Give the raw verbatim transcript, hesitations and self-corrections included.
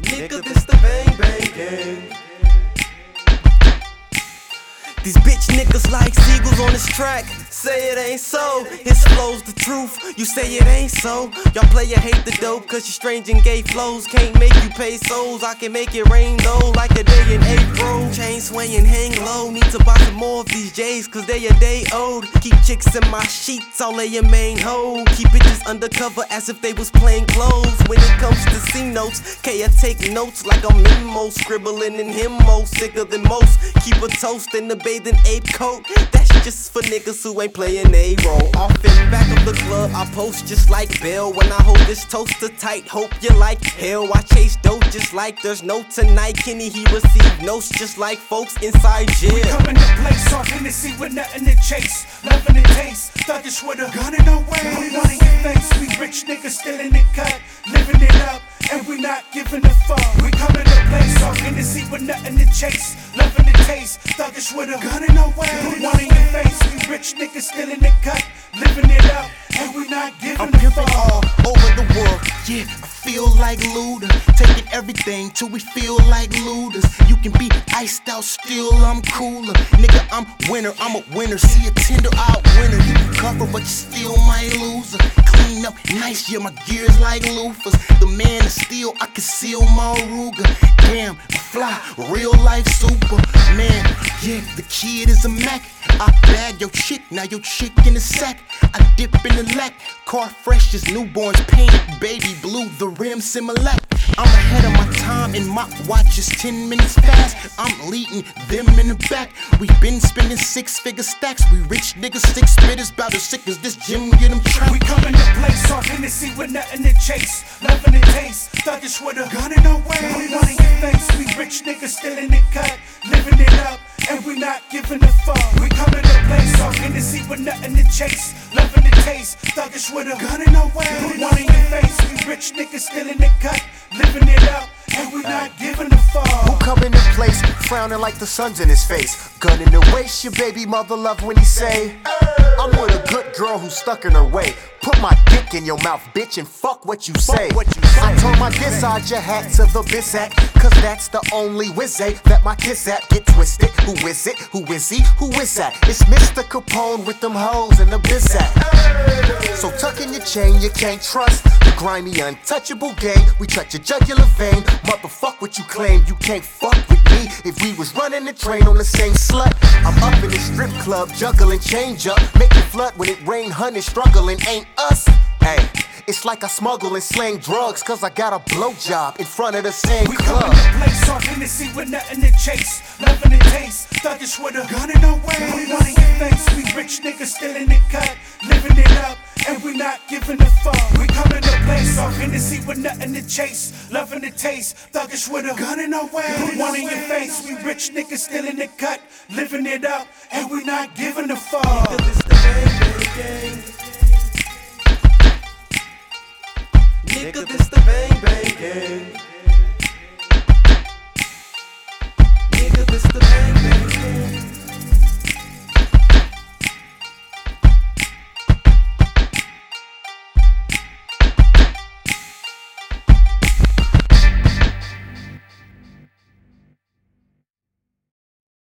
Nigga, this the bang bang gang. These bitch niggas like seagulls on this track. Say it ain't so, his flow's the truth. You say it ain't so. Y'all player hate the dope cause you strange and gay flows. Can't make you pay souls, I can make it rain though. Like a day in April. Chain swaying, hang low. Need to buy some more of these J's cause they a day old. Keep chicks in my sheets, I'll lay your main hoe. Keep bitches undercover as if they was plain clothes. When it comes to C notes, K I take notes like I'm memo. Scribbling in himmo, sicker than most. Keep a toast in the bathing ape coat. That's just for niggas who ain't playing a role. Off in back of the club, I post just like Bill. When I hold this toaster tight, hope you like hell. I chase dope just like there's no tonight. Kenny, he received notes just like folks inside jail. We coming to place off Hennessy with nothing to chase. Loving the taste, thuggish with a gun in our ways. We wanting your face, we rich niggas still in the cut. Living it up, and we not giving a fuck. We coming to place off Hennessy with nothing to chase. Loving the taste, thuggish with a gun in our ways. We wanting your face, we rich niggas still in the cut. Living it up, and we not giving I'm a pimping fuck. all over the world, yeah, I feel like Luda. Taking everything till we feel like looters. You can be iced out, still I'm cooler. Nigga, I'm winner, I'm a winner. See a tender out winner. You can cover, but you still might lose her. Clean up nice, yeah, my gears like loafers. The man is steel, I can seal my Ruger. Damn, I fly, real life super. Man, yeah, the kid is a Mac. I bag your chick, now your chick in the sack. I dip in the lack, car fresh as newborns painted baby blue, the rim Similac. I'm ahead of my time and my watch is ten minutes fast. I'm leading them in the back. We been spending six figure stacks. We rich niggas, six spitters, bout as sick as this gym, get them trapped. We coming to place off Hennessy with nothing to chase. Loving the taste, thuggish with a gun in our ways. We wanting your face, we rich niggas still in the cut. Living it up, and we not giving a fuck. We coming to place off Hennessy with nothing to chase. Loving the taste, thuggish with a gun in our ways. We wanting your face, we rich niggas still in the cut. Living it up, and we not giving a fuck. Who come into place, frowning like the sun's in his face? Gun in the waist, your baby mother love when he say, I'm with a good girl who's stuck in her way. Put my dick in your mouth, bitch, and fuck what you say. Fuck what you say. I turn my diss out your hat to the biz at, cause that's the only wizzy that my kiss at. Get twisted, who is it? Who is he? Who is that? It's Mister Capone with them hoes and the biz at. So tuck in your chain, you can't trust the grimy, untouchable gang. We touch your jugular vein, motherfuck what you claim. You can't fuck with me if we was running the train on the same slut. I'm up in the strip club, juggling change up, making flood when it rain, honey, struggling ain't us. Hey, it's like I smuggle and slang drugs, cause I got a blowjob in front of the same We club. coming to place off Hennessy with nothing to chase. Loving the taste, thuggish with a gun in our ways. We wanting your face, we rich niggas still in the cut. Living it up, and we not giving a fuck. We coming to place off Hennessy with nothing to chase. Loving the taste, thuggish with a gun in our ways. We wanting your face, we rich niggas still in the cut. Living it up, and we not giving a fuck. Nigga, this the bang bang gang. Nigga, this the bang bang.